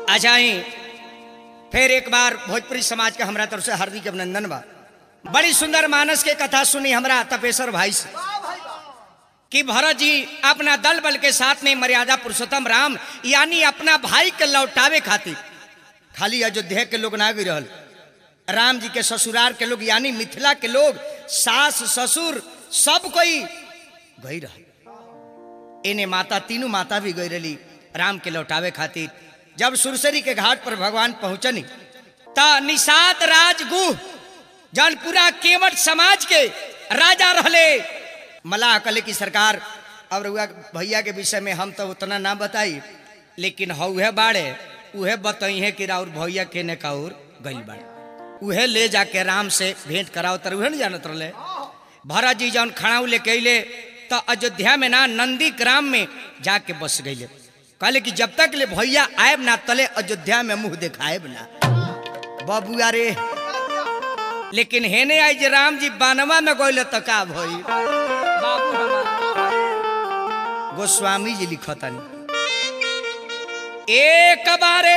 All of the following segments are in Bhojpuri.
आ जाए फिर एक बार भोजपुरी समाज का हमरा तरफ से हार्दिक अभिनंदन बा। बड़ी सुंदर मानस के कथा सुनी हमरा तपेश्वर भाई से कि भरत जी अपना दल बल के साथ में मर्यादा पुरुषोत्तम राम यानी अपना भाई के लौटावे खातिर खाली अयोध्या के लोग ना गई रहल, राम जी के ससुराल के लोग यानी मिथिला के लोग सास ससुर सब कोई गई रहल। इन्हें माता तीनों माता भी गई रही राम के लौटावे खातिर। जब सुरसरी के घाट पर भगवान पहुंचनी ता निषाद राजगुह जन पूरा केवट समाज के राजा रहले मल्लाह कहले की सरकार अब रउआ भैया के विषय में हम तो उतना ना बताई, लेकिन हउहे बाड़े उहे बताई है कि राउर भैया के ने काउर गइल बाड़े, उहे ले जाके राम से भेंट कराओ तर उहे न जानत रहले। भरत जी जौन खड़ाऊ लेके अइले तो अयोध्या में ना नंदी ग्राम में जाके बस गइले। कहले कि जब तक ले भैया आयब ना तले अयोध्या में मुंह दिखाएब ना बबुआ रे। लेकिन हेने आई जे राम जी बानवा में गइले तो का भई बाबू गोस्वामी जी लिखतनी एक बारे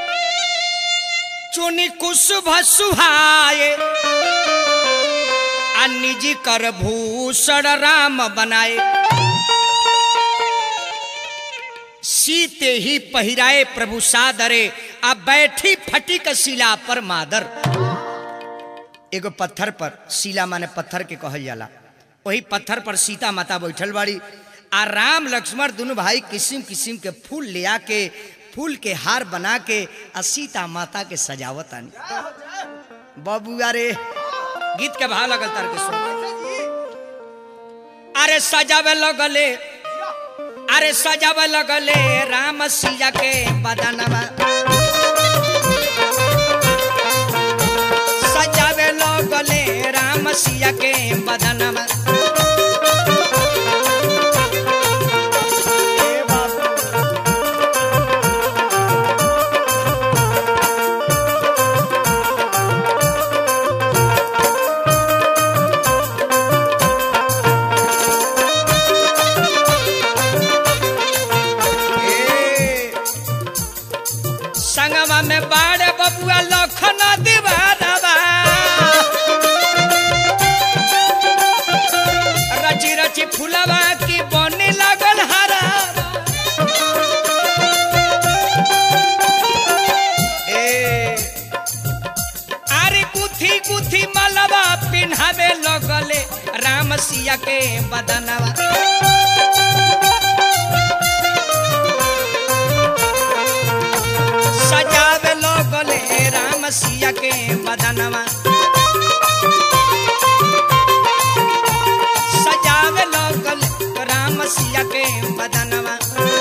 चुनी कुशुभ सुहाए निजी कर भूषण राम बनाए, सीते ही पहिराए प्रभु सादरे अब बैठी फटिक शिला पर मादर। एगो पत्थर पर शिला माने पत्थर के कहल जाला, वही पत्थर पर सीता माता बैठल बाड़ी आ राम लक्ष्मण दोनों भाई किस्म किस्म के फूल ले आके फूल के हार बना के आ सीता माता के सजावत आनी। बबुआ रे गीत के भाव लगल तार के सुन। अरे सजावे लगले अरे सजावे लगले राम सिया के बदनवा, सजावे लगले राम सिया के बदनवा। संगवा में बाड़े बबुआ लखन दीवानवा, रची रची फुलवा की बने लगल हरा। अरे गुथी गुथी मलवा पिन्हावे लगले राम सिया के बदनवा। सजावे लगले राम सिया के बदनवा, सजावे लगले राम सिया के बदनवा।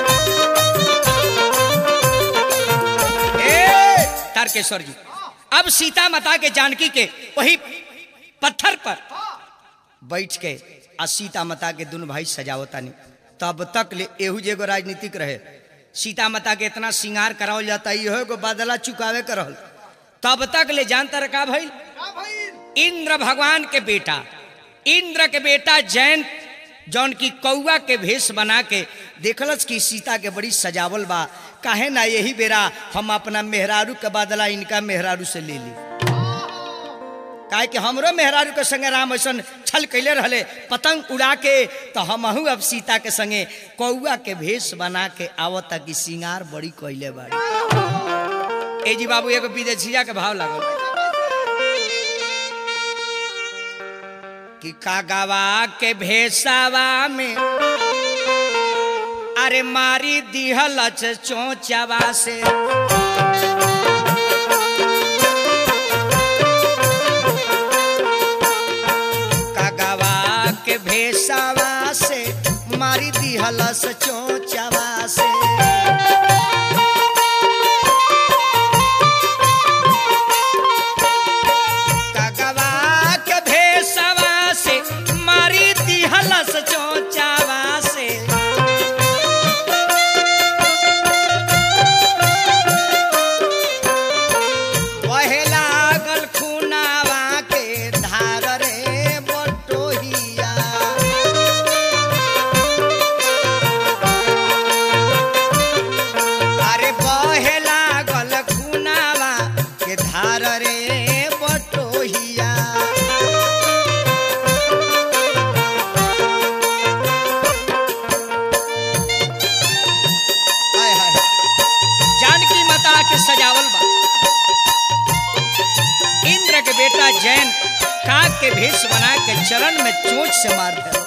तारकेश्वर जी अब सीता माता के जानकी के वही पत्थर पर बैठ के आ सीता माता के दोनों भाई सजावतानी। तब तक ले एहू जेगो राजनीतिक रहे, सीता माता के इतना श्रृंगार करावल जाता है को बदला चुकावे करल। तब तक ले जानता रखा भाई इंद्र भगवान के बेटा इंद्र के बेटा जैन जौन की कौआ के भेष बना के देखलस कि सीता के बड़ी सजावल बा, काहे ना यही बेरा हम अपना मेहरारू के बदला इनका मेहरारू से ले ली। काहे कि हमरो मेहरारू के संगे राम ऐसन छल कैले रहले पतंग उड़ा के, तो हमहू अब सीता के संगे कौआ के भेष बना के आवत कि सिंगार बड़ी कैले बाड़ी। ए जी बाबू एगो विदेशिया के भाव लागल कि कागवा के भेषावा में अरे मारी दिहल चोंचवा से। के भेषावा से मारी दिहलस चोंचवा से। कागवा के भेषावा से मारी दिहलस चोंचवा से। वहे लागल खूनावा के धार रे से सजावल बा। इंद्र के बेटा जैन काग के भेष बना के चरण में चोंच से मार दे।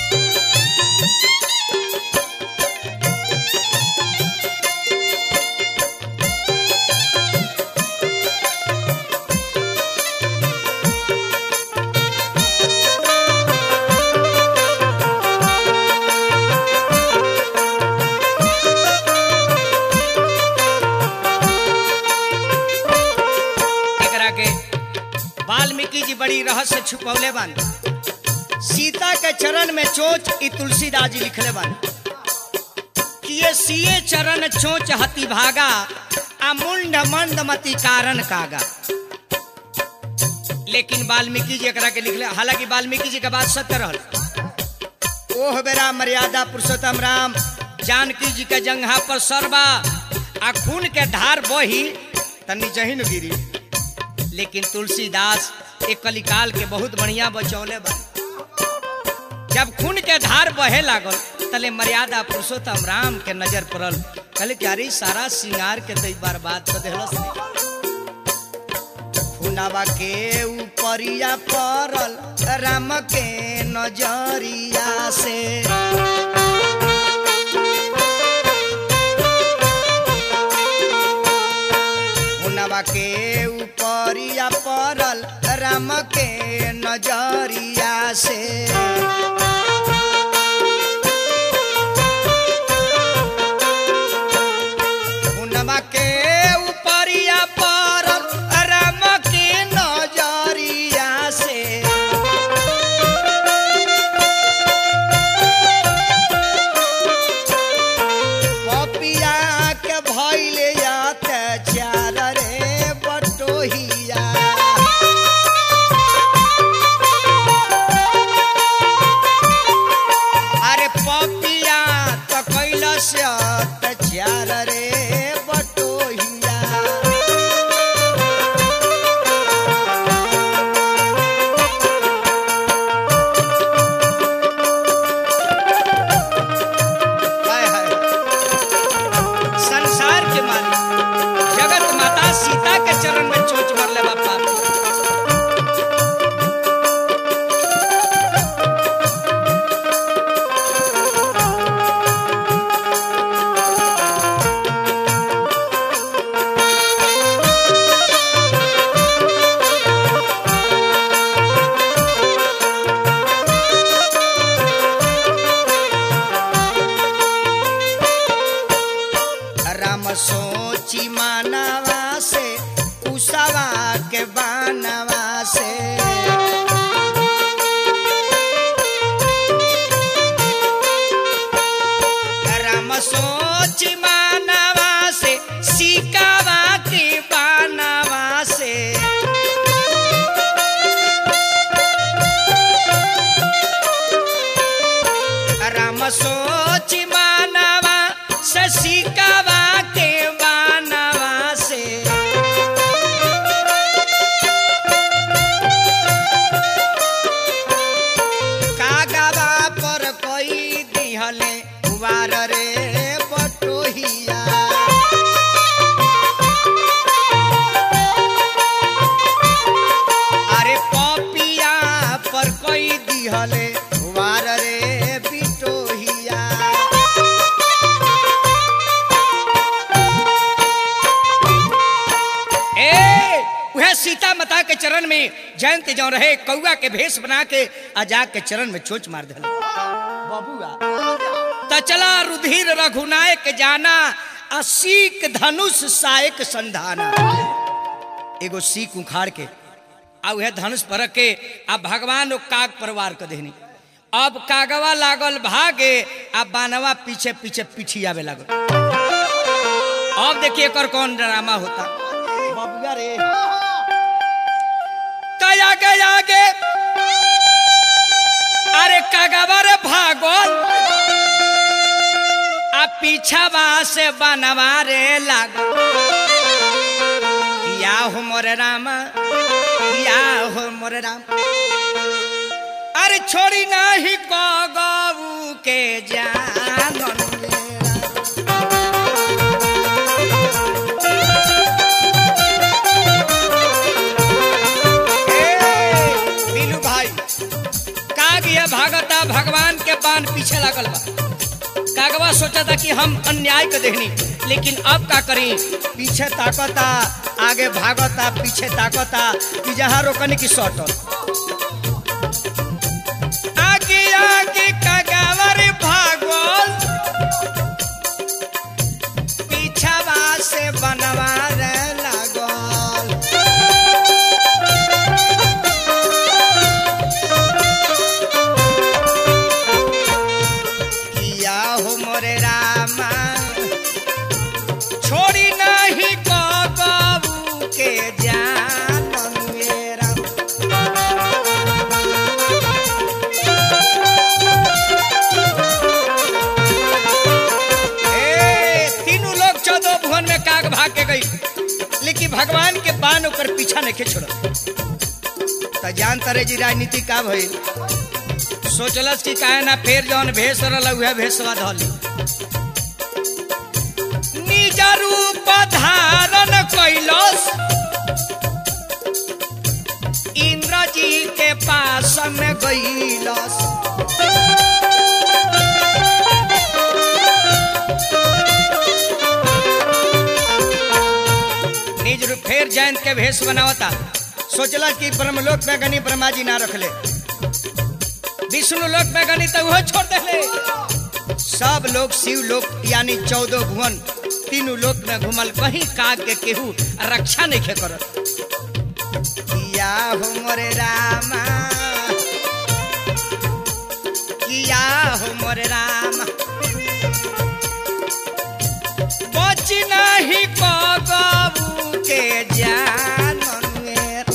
वाल्मीकि जी बड़ी रहस्य छुपौले बान। सीता के चरण में चोंच ई तुलसीदास जी लिखले बान कि ये सिए चरण चोंच हति भागा आ मुंड मंद मति कारण कागा। लेकिन वाल्मीकि जी एकरा के लिखले, हालांकि वाल्मीकि जी के बात सत्य रहल। ओह बेरा मर्यादा पुरुषोत्तम राम जानकी जी के जंघा पर सरबा आ खून के धार बही तनी जहिन गिरी। लेकिन तुलसीदास एक कलिकाल के बहुत बढ़िया बचौले बा। जब खून के धार बहे लागल तले मर्यादा पुरुषोत्तम राम के नजर पड़ल। कहले कि अरे सारा सिंगार के तो बर्बाद कर देहलस। खूनावा के ऊपरिया पड़ल राम के नजरिया से। खूनावा के ऊपरिया पड़ल राम के नजरिया से। खूनावा के ऊपरिया पड़ल राम के नजरिया से। पपिया के भइले अत्याचार रे बटोहिया। अरे पपिया तो कैलस अत्याचार रे बटोहिया। हाय हाय संसार के मालिक जगत माता सीता के चरण में चोंच मारले बापा। राम सोची मानवा से उषावा के बानवा से। राम सोची मानवा से सीकावा के बानवा से। राम सोची मानवा से सीकावा के बानवा से। कागवा पर कोई दिहले वार रे बटोहिया। अरे पपिया पर कोई दिहले वार रे बिटोहिया। वह सीता माता के चरण में जयंत जो रहे कौआ के भेष बना के आजाद के चरण में चोंच मार दिल। बबुआ त चला रुधिर रघुनायक जाना असीक धनुष सायक संधाना। एगो सीक उखाड़ के आ वह धनुष पर के आ भगवान काग परवार कर देनी। अब कागवा लागल भागे आ बानवा पीछे पीछे पिछियावे लागल। अब देखिए एकर कौन ड्रामा होता। बबुआ रे आगे अरे कागवा रे भागल आ पीछावा से बनवा रे लागल। या हो मोरे रामा या हो मोरे राम। अरे छोड़ी नहीं कागऊ के जानन पीछे लागल बा। कागवा सोचा था कि हम अन्याय के देहनी, लेकिन अब का करी, पीछे ताकता, आगे भागता, पीछे ताकता कि जहाँ रोकने की सटल। आगे आगे कागवर भागल, पीछावा से बनवा रे लागल। किया हो मोरे रामा, छोड़ी नहीं काबू के जान मेरा। तीनों लोग 14 भुवन में काग भाग के गई, लेकिन भगवान के बाण ओकर पीछा नहीं छोड़। तो जान तरे जी राजनीति का भइल, सोचलस कि काहे ना फिर जौन भेष रहल उहे भेषवा धली। निज रूप धारण कैलस, इंद्र जी के पास में गईलस। निज रूप फिर जयंत के भेष बनावता। सोचला कि ब्रह्मलोक में गनी ब्रह्मा जी ना रखले, विष्णु लोक में गनी तो वो छोड़ देले। सब लोग शिव लोक यानी 14 भुवन तीनों लोक में घुमल, कहीं काग के केहू रक्षा नहीं खे करत। किया हो मोरे रामा, किया हो मोरे रामा, बच नहीं कागू के जान मेरा।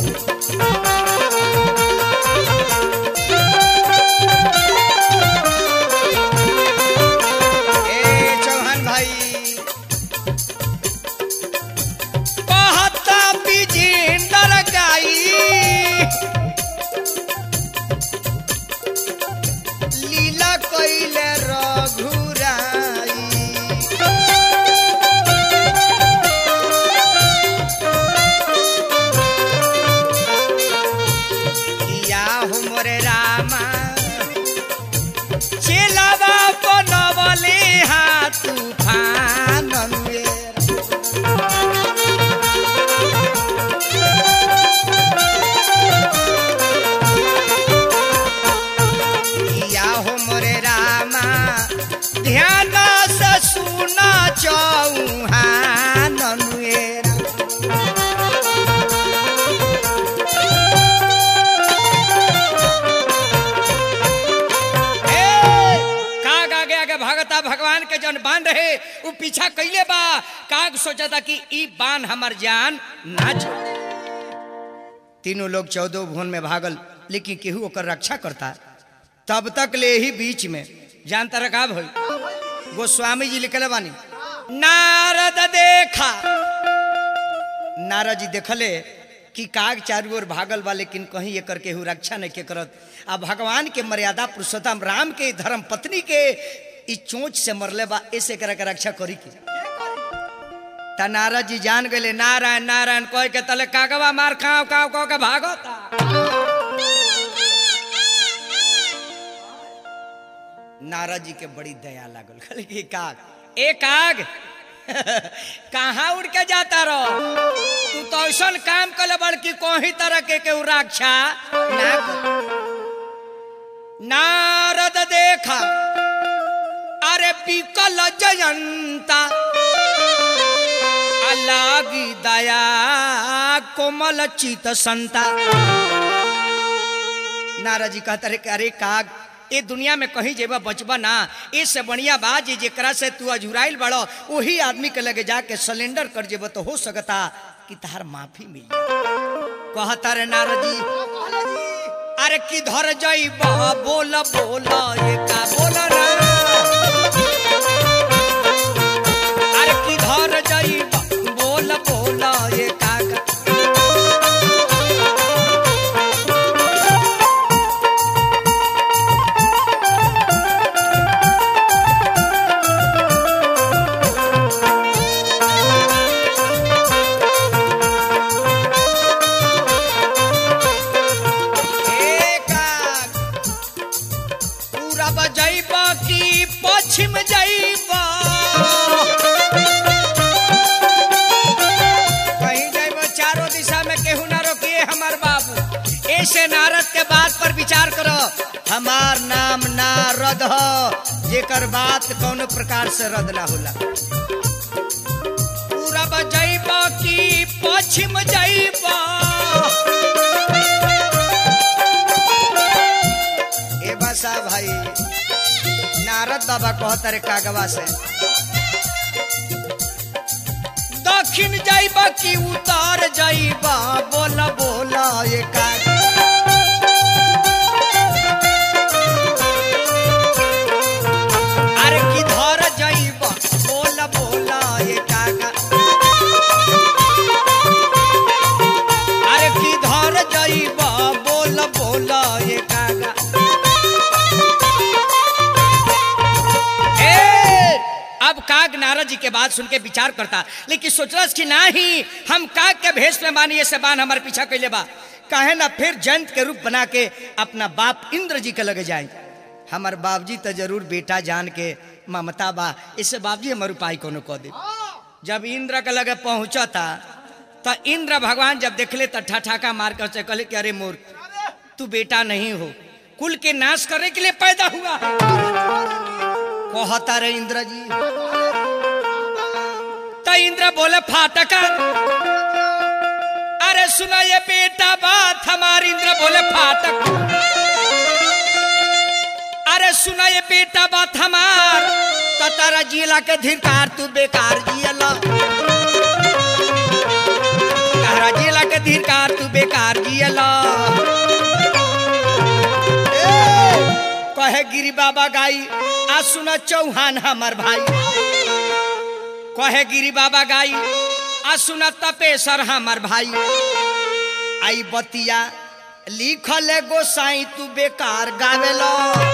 चौहान भाई कहता बिजेंदर गाई, लीला कैले रघुराई। किया हो मोरे रामा, चेलावा बनवले हाथ तूफान मेरा। किया हो मोरे रामा, ध्यान से सुना चौहान मेरा। काग आगे आगे भागता, भगवान के जन बांध रहे वो पीछा कैले बा। काग सोचा था कि ई बान हमार जान ना छोड़। तीनों लोग 14 भुवन में भागल, लेकिन केहू ओकर रक्षा करता। तब तक ले ही बीच में जानता रखा भई, गोस्वामी जी लिखले बानी, नारद देखा, नारद जी देखले कि काग चारू ओर भागल बा, लेकिन कहीं एकर केहू रक्षा नहीं के करत। आ भगवान के मर्यादा पुरुषोत्तम राम के धर्म पत्नी के ई चोंच से मरले बा, ऐसे करे के रक्षा करी के। ता नारद जी जान गए नारायण नारायण कह के तले कागवा मार खाओ काव कह के भागता। नारद जी के बड़ी दया लागल, कहले कि काग, ए काग कहाँ उड़ के जाता रहो, तू तो ऐसा काम कर बड़की कोई तरह के केहू रक्षा ना कर। नारद देखा अरे पिकल जयंता, लागी दया कोमल चित संता। नारद जी कहता रे अरे काग, ए दुनिया में कहीं जेबा बचबा ना, इससे बढ़िया बात जी जेकरा से तू अजुराइल बड़ो वही आदमी के लगे जाके सिलेंडर कर जेबा तो हो सकता कि तार माफी मिल जाए। कहता रे नारद जी अरे किधर जाइबा बोल बोल ये का बोल ना, अरे किधर जाइबा बोल बोल ये का। हमार नाम नारद ह जेकर बात कौनो प्रकार से रद्द ना होला। पूरब जइबा की पश्चिम जइबा ए बसा भाई नारद बाबा कहता रे कागवा से दक्षिण जइबा की उत्तर जइबा बोला बोला ये काग अरे किधर जइबा बोला बोला ये कागा अरे किधर जइबा बोला बोला ये कागा अब काग नारद जी के बात सुन के विचार करता लेकिन सोचलस कि नहीं हम काग के भेष में बानी ऐसे बान हमारे पीछा कैले बा काहे ना फिर जंत के रूप बना के अपना बाप इंद्र जी के लगे जाए। हमार बाबजी तो जरूर बेटा जान के ममता बा इससे बाबजी हमारे उपाय कोनो कह दे। जब इंद्र के लगे पहुंचा था तो इंद्र भगवान जब देखले तो ठठाका मार कर कहले कि अरे मूर्ख तू बेटा नहीं हो कुल के नाश करने के लिए पैदा हुआ कहता रे इंद्र जी। तो इंद्र बोले फाटका अरे सुना ये बेटा बात हमारी इंद्र बोले फाटक अरे सुना ये बेटा बात हमार तो तारा जिला के धिकार तू बेकार जियला तारा जिला के धिकार तू बेकार जियला कहे गिरी बाबा गाई आ सुना चौहान हमार भाई कहे गिरी बाबा गाई आ सुना तपेसर हमार भाई आई बतिया लिखल गोसाई तू बेकार गावेलो।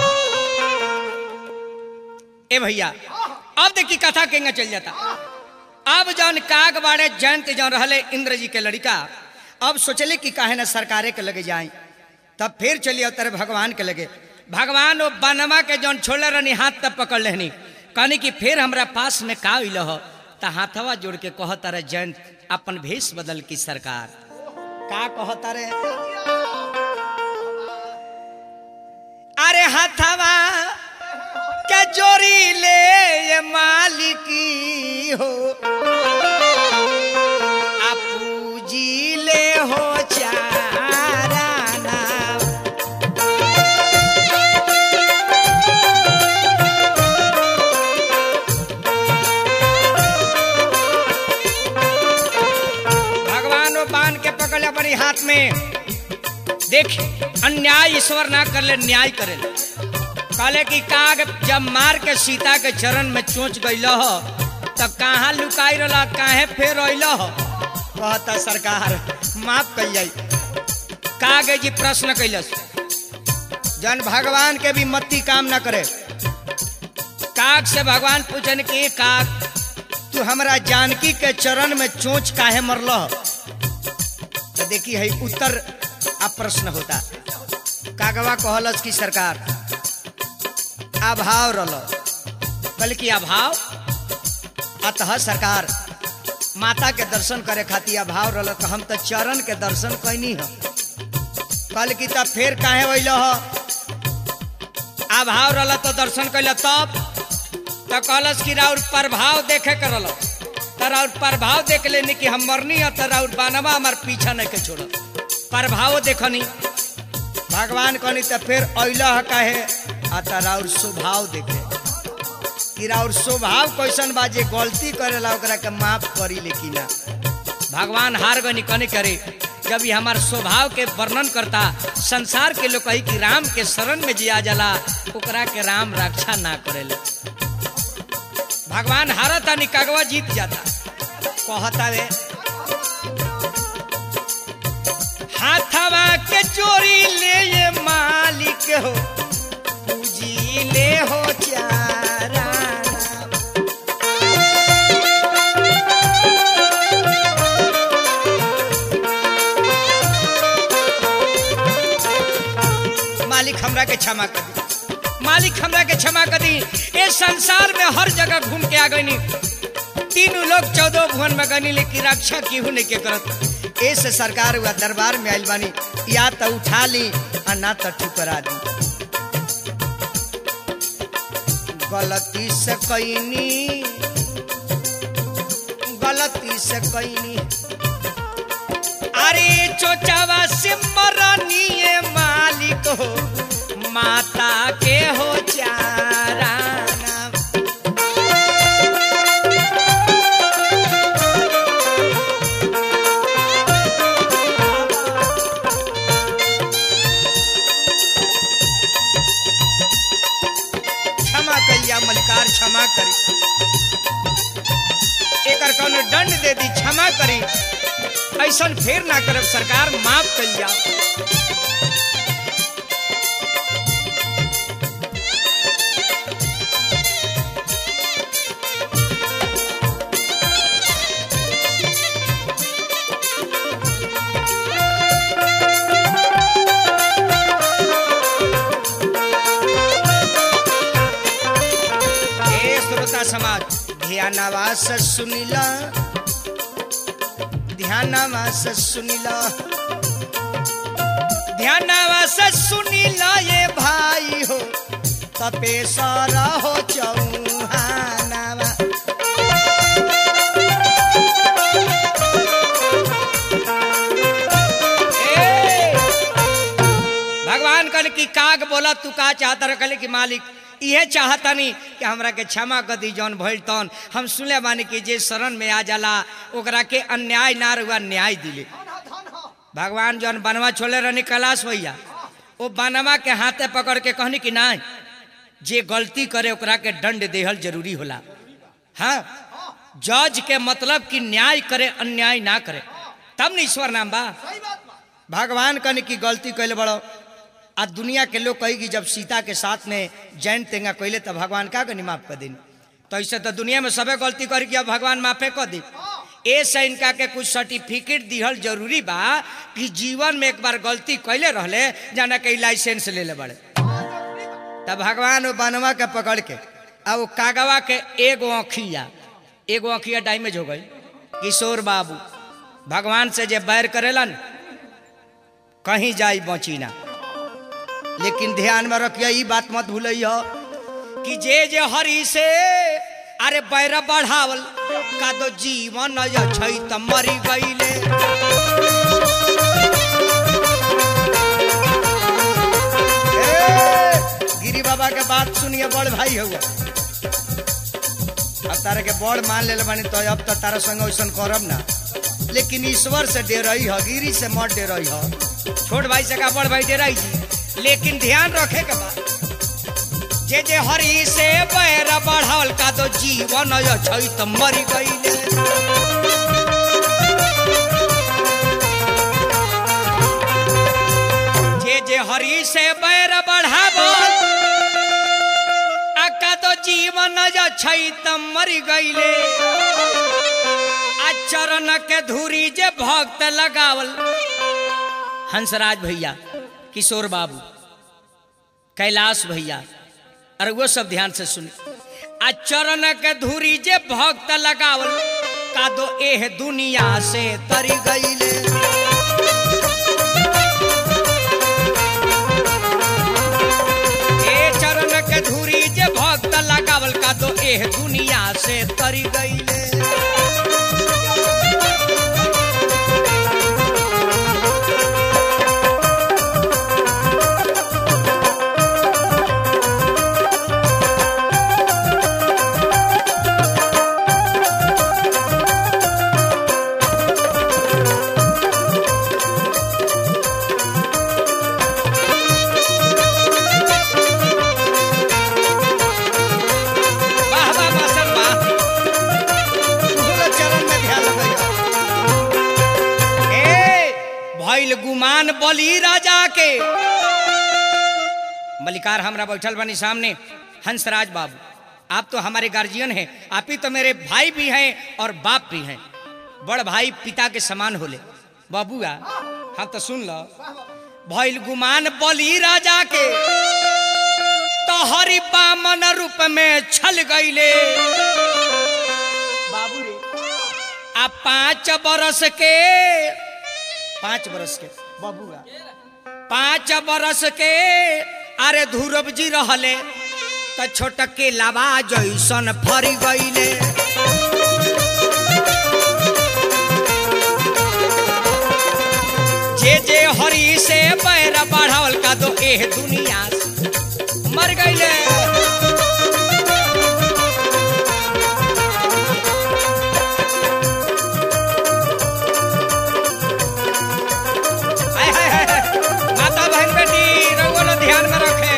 ए भैया अब देखी कथा केंगे चल जाता। अब जौन काग बाड़े जयंत जौन रहले इंद्र जी के लड़का अब सोचले कि काहे ना सरकारे के लगे जाए तब फिर चलिए तेरे भगवान के लगे। भगवान वो बनवा के जौन छोड़ले रहनी हाथ तब पकड़ लेनी कहनी कि फिर हमरा पास में का अइल हो त हाथवा जोड़ के कहता रे जयंत अपन भेष बदल की सरकार का कहता रे अरे हाथवा के जोड़ी ले ये मालिकी हो पूजी ले हो चारा अपने हाथ में देख अन्याय ईश्वर ना कर ले न्याय करे कहले कि काग जब मार के सीता के चरण में चोंच गइल हो तब कहाँ लुकाई रहा काहे फेर अइल हो कहता सरकार माफ कल जाई। काग जी प्रश्न कैलस जन भगवान के भी मत्ती काम ना करे काग से भगवान पूछन कि काग तू हमरा जानकी के चरण में चोंच काहे मरल तो देखी है उत्तर अब प्रश्न होता। कागवा कहलस की सरकार अभाव रल कल की अभाव अतः सरकार माता के दर्शन करे खातिर अभाव रल तो हम तो चरण के दर्शन कैनी हो कल की तब फिर काहे वैल हो अभाव रल तो दर्शन कैल तब तो कहलस कि राउर प्रभाव देखे कर रल और प्रभाव देख लेनी कि हम मरनी है तो बनवा हमार पीछा नहीं के छोड़ प्रभाव देखनी भगवान कहनी तो फिर अइला कहे और स्वभाव देखे कि राउर स्वभाव कैसन बा जे गलती करेला ओकरा के माफ करी लेकिन ना भगवान हार गनी कने करे जब ये हमार स्वभाव के वर्णन करता संसार के लोग कही कि राम के शरण में जिया जाला ओकरा के राम रक्षा ना करेले भगवान हारता निकागवा जीत जाता कहता वे हाथवा के चोरी ले ये मालिक हो पूजी ले हो चारा मालिक हमरा के क्षमा कर दी मालिक हमरा के क्षमा कर दी। इस संसार में हर जगह घूम के आ गई तीनों लोग 14 भुवन में गनी लेकिन रक्षा क्यों नहीं के करत ऐसे सरकार हुआ दरबार में आइल बानी या तो उठा ली और ना तो ठुकरा दी। गलती से कैनी अरे चोचावा से मरनिए मालिक हो माता के हो चारा मलिकार क्षमा करी एकर कौनो दंड दे दी क्षमा करी ऐसा फिर ना करब सरकार माफ कर जा समाज ध्यानवास सुनिला ये भाई हो तपेसरा हो चौहानवा भगवान कल की काग बोला तू का चाहता रखले कि मालिक ये चाहता नहीं कि हमरा के क्षमा कर दी जौन भइल तौन हम सुने बानी कि जे शरण में आ जाला ओकरा के अन्याय ना रुआ न्याय दिले भगवान जौन बनवा छोले रहनी कैलाश भैया वो बनवा के हाथे पकड़ के कहनी कि ना जे गलती करे ओकरा के दंड देहल जरूरी होला हाँ जज के मतलब कि न्याय करे अन्याय ना करे तब न ईश्वर नाम बा भगवान कहनी कि गलती कैले बड़ो आज दुनिया के लोग कही कि जब सीता के साथ में जैन तेंगा कहले तब भगवान का कनी माफ कर दिन तो ऐसे तो दुनिया में सबे गलती कर कि अब भगवान माफे कर दी ऐसे इनका के कुछ सर्टिफिकेट दिहल जरूरी बा कि जीवन में एक बार गलती कैले रहले जाना के लाइसेंस ले ले बड़े तब भगवान वो बनवा के पकड़ के अब वो कागवा के एगो आँखिया डैमेज हो गई किशोर बाबू भगवान से जे बैर करेलन कहीं जाई बची ना लेकिन ध्यान में रखिए ये बात मत भूलिए कि जे हरि से अरे बैर बढ़ावल का दो जीवन त मरी गईले गिरी बाबा के बात सुनिए बड़ भाई हुआ अब तारा के बड़ मान ले बानी तो अब तो तारा संग वैसा करब ना लेकिन ईश्वर से डेरई है गिरी से मत डेरई है छोट भाई से का बड़ भाई डेराई जी लेकिन ध्यान रखे के बाद जे हरि से बैर बढ़ावल का तो जीवन त मरी गईले जे हरि से बैर बढ़ावल का तो जीवन त मरी गईले चरण के धूरी जे भक्त लगावल हंसराज भैया किशोर बाबू कैलाश भैया अरे वो सब ध्यान से सुने चरण के धूरी जे भक्त लगावल का दो एह दुनिया से तरी गईले चरण के धूरी जे भक्त लगावल का दो एह दुनिया से तरी गईले गुमान बली राजा के मलिकार हमरा बैठल बनी सामने हंसराज बाबू आप तो हमारे गार्जियन हैं आप ही तो मेरे भाई भी हैं और बाप भी हैं बड़ भाई पिता के समान होले बाबूआ हाँ तो सुन लो भइल गुमान बली राजा के तो हरि बामन रूप में छल गईले बाबू रे आप 5 बरस के बबुआ 5 बरस के अरे ध्रुव जी रहले त छोटके लावा जैसन फरी गईले जे जे हरी से पैर बढ़ावल का दो एह दुनिया से मर गईले माता बहन बेटी रउआ लोग ध्यान में रखे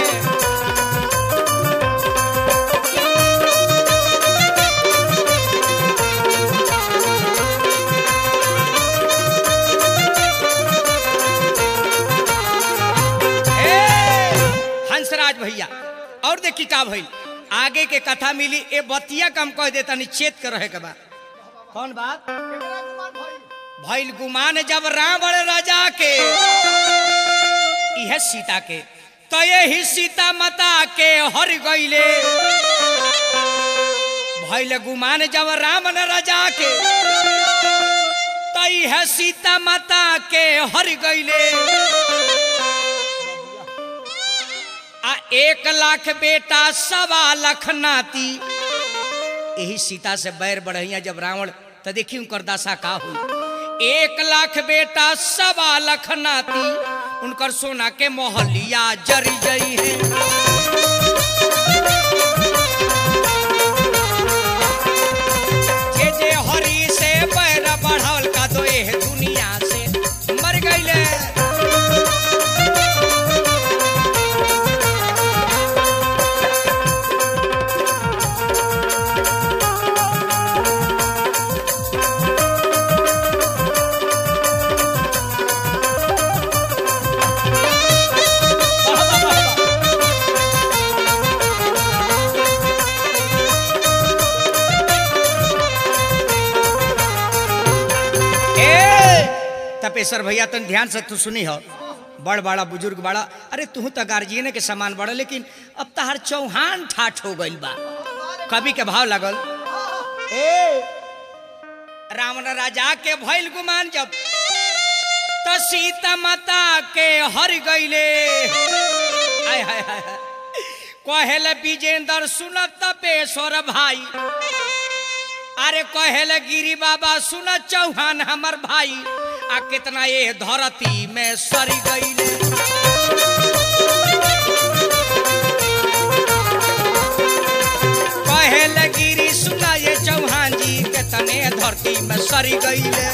हंसराज भैया और देखी का भइल आगे के कथा मिली ए बतिया कम कह देता निश्चेत कर रहे के बा कौन बात भइल गुमान जब रावण राजा के यह सीता के तो यही सीता माता के हर गईले भइल गुमान जब रावण राजा के तो यह सीता माता के हर गईले आ 1 लाख बेटा 1.25 लाख नाती यही सीता से बैर बढ़िया जब रावण तो देखी उनकर दशा का हुई 1 लाख बेटा 1.25 लाख नाती उनकर सोना के मोहलिया जरी जई है जे जे हरी से बैर बढ़ावल का दो एह दुनिया से मर गईले तपेश्वर भैया तुम ध्यान से तू सुनी हो बड़ बड़ा बुजुर्ग बड़ा अरे तू तो गार्जियन के समान बड़ा लेकिन अब तहार चौहान ठाठ हो गई बा कवि के भाव लगल रावण राजा के भइल गुमान जब तो सीता माता के हर गईले कहेल विजेंद्र सुन तपेश्वर भाई अरे कहेल गिरी बाबा सुन चौहान हमर भाई आ कितना ये धरती में सरी गईले कहेल गिरी सुना ये चौहान जी कितने धरती में सरी गईले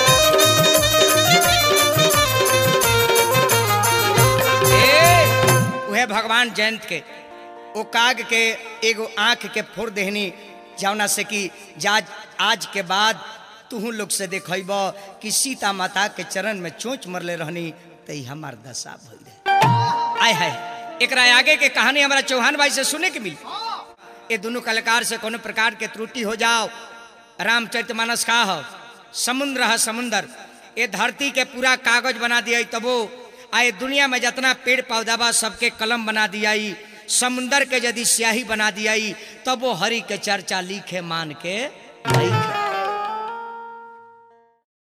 वह भगवान जयंत के वो काग के एगो आंख के फोड़ देहनी जौना से कि आज के बाद तुहू लोग से देखब कि सीता माता के चरण में चोंच मरले रहनी तो हमार दशा भइल आय है एक आगे के कहानी हमारा चौहान भाई से सुने के मिली ये दोनों कलाकार से कोनो प्रकार के त्रुटि हो जाओ रामचरितमानस का हो समुद्र है समुंदर ये धरती के पूरा कागज बना दिया तबो आए दुनिया में जितना पेड़ पौधा बा सबके कलम बना दिया समुंदर के यदि स्याही बना दिया तब वो हरि के चर्चा लिखे मान के